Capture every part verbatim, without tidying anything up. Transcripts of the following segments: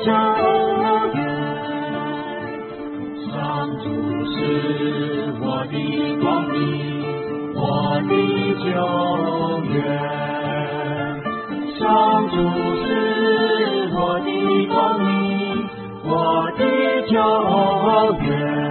救援。上主是我的光明，我的救援。上主是我的光明，我的救援。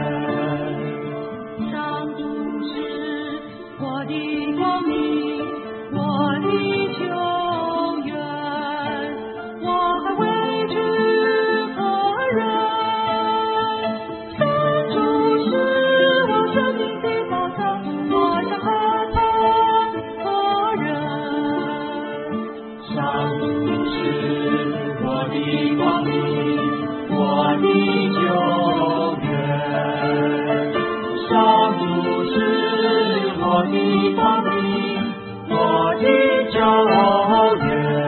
上主是我的光明，我的救援。我还畏惧何人？上主是我生命的保障，我想和他何人？ 上主是我的光明，我的救援。上主是我的光明，我的救援。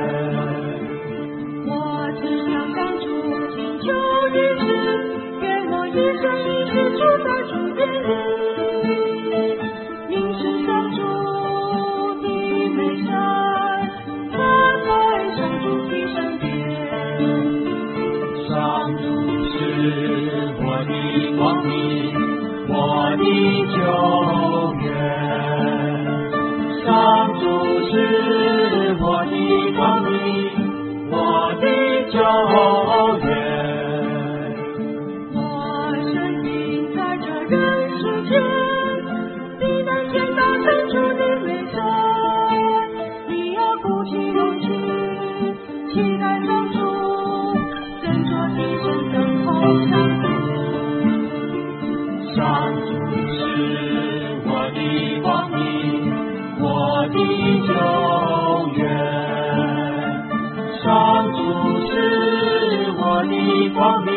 我只要上主请求一次，愿我一生一世住在主殿里，凝视上主的美善，站在上主的身边。 上主是我的光明，我的救援。上主是我的光明，我的救援。 我生命在这人世间，你能见到上主的美善，你要鼓起勇气，期待上主，振作精神等候上主。 上主是我的光明，我的救援。上主是我的光明，